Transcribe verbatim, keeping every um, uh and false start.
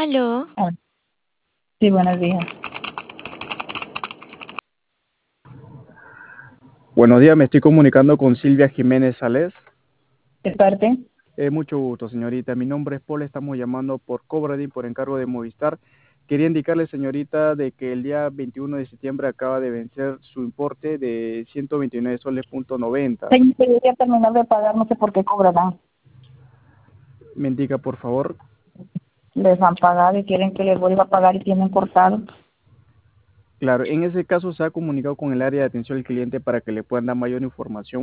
Aló, Ah, sí, buenos días. Buenos días, me estoy comunicando con Silvia Jiménez Sales. ¿De parte? Eh, mucho gusto, señorita. Mi nombre es Paul, estamos llamando por Cobradín por encargo de Movistar. Quería indicarle, señorita, de que el día veintiuno de septiembre acaba de vencer su importe de ciento veintinueve soles punto noventa. Señor, yo voy a terminar de pagar, no sé por qué cobrarán. Me indica, por favor. Les han pagado y quieren que les vuelva a pagar y tienen cortado. Claro, en ese caso se ha comunicado con el área de atención al cliente para que le puedan dar mayor información.